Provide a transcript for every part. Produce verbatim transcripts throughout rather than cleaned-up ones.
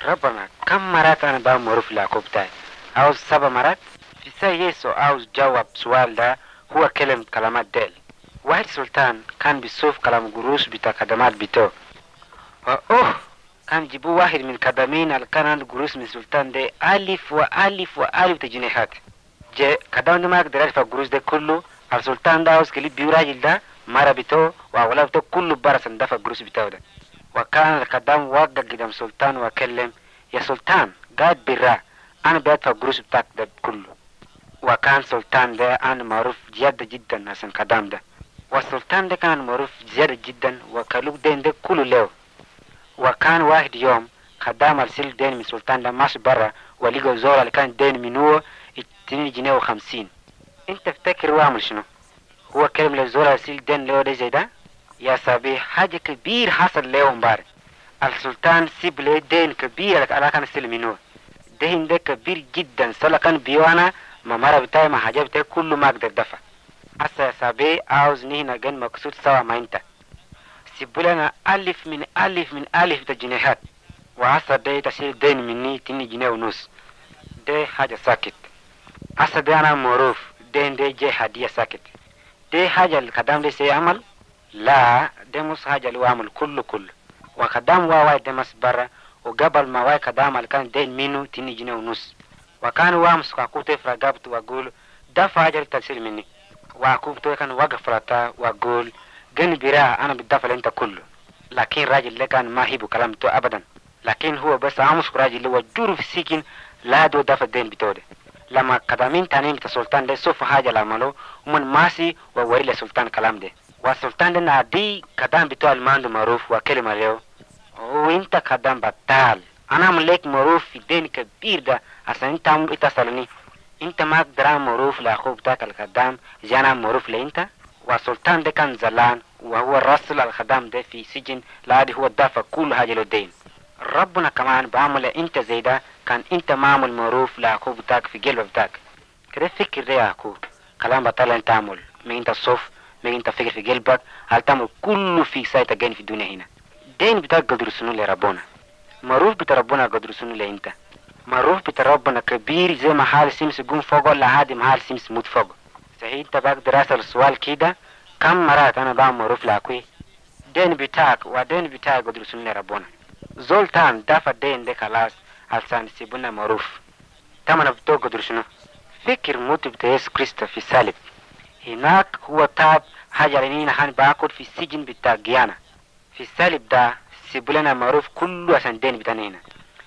ربنا كم مرات أنا بقى معروف لعقوب بتاعي؟ عاوز سبع مرات. في ساعة يسوع عاوز جواب سؤال ده هو كلم كلمات ديل. واحد سلطان كان بيشوف كلام جروس بتاع خدمات بتوع. أوه كان جيبوا واحد من كدامين اللي كان عنده جروس من سلطان ده ألف وألف وألف تجنيهات. جاء كدام ده ما يقدر يدفع الجروس ده كله. السلطان ده عاوز كليب بيو راجل ده مرة بتوع وأولاد بتوع كله برس دفع الجروس بتاعه ده. وكان الكدام وقع قدام سلطان وكلم يا سلطان قاعد برا أنا بدفع الجروس بتاعك ده كله. وكان سلطان ده أنا معروف جدا جدا عشان كدام ده. والسلطان ده كان معروف زيادة جدا وكالوك دين ده كله له. وكان واحد يوم خدام السيل دين من سلطان ده ماشي برا ولقوا زول اللي كان دين منه اتنين جنيه وخمسين. انت افتكر واعمل شنو؟ هو كلم للزول السيل دين له ده زي ده؟ يا صبي حاجة كبير حصل له مبارك. السلطان سيب له دين كبير على كان السيل منه. دين ده كبير جدا سلا كان بيوانا ما مرة بتاعي ما حاجة بتاعي كله ما اقدر دفع. هسا يا صبي عاوز نهنا جن مقصود سوا ما انت. سيبوا لنا ألف من ألف من ألف الجنيهات وعسى ده تشيل دين مني تني جنيه ونص. ده حاجة ساكت. عسى ده أنا معروف دين ده جاي هدية ساكت. ده حاجة الخدام ده سيعمل؟ لا ده مش حاجة اللي عمل كله كله. وخدام واواي ده مس برا وقبل ما واي خدام اللي كان دين منه تني جنيه ونص. وكان وامس كاكوت في رقبته وأقول ده حاجة تشيل مني. وأكوت كان وقف رتا وأقول جن براء أنا بالدفع أنت كله. لكن راجل ده كان ما هيبو كلامته أبدا. لكن هو بس عامس راجل هو جور في السجن لا دو دفع الدين بتوعه. لما قدامين تانيين بتاع السلطان ده سوف حاجة لعمله ومن ماسي ووري للسلطان كلام ده. والسلطان ده نادي قدام بتوع الماندو معروف وكلمة له وانت قدام بطال أنا عملك معروف في دين كبير ده عشان انت عم اتصلني. انت ما قدر معروف لأخوك بتاعك القدام زي أنا معروف لإنت. والسلطان ده كان زلان وهو الرسل الخدام ده في سجن لادي هو دافع كل حاجة له دين. ربنا كمان بعمل انت زي ده كان انت معمل معروف لأخوك بتاعك في قلب بتاعك. كده فكر ده يا أخو كلام بطال انت عمل ما انت الصف ما انت فكر في قلبك هل تعمل كله في سايت جاين في الدنيا هنا. دين بتاعك قدر سنو لربنا معروف بتاع ربنا قدر سنو لانت. معروف بتاع ربنا كبير زي ما حال سيمس قوم فوقه لحد ما حال سيمس موت فوقه. صحيح انت بقدر اسال السؤال كده كم مرات انا بعمل معروف لاكوي دين بتاعك ودين بتاعك قدر سنو لربنا. زولتان دافع دين ده خلاص علشان سيبنا معروف. تمنا بتوع قدر شنو؟ فكر موت بتاع يسوع كريستو في الصليب. هناك هو تاب حاجة لنينا حان باكل في السجن بتاع جيانا. في الصليب ده سيبلنا معروف كله عشان دين بتاعنا هنا.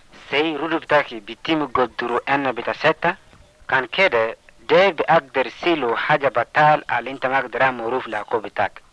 سي رولو بتاعك بيتم قدروا انا بتاع ستة كان كده ده بأقدر سيلو حاجة بطال اللي انت ما اقدرها معروف لعقوب بتاعك.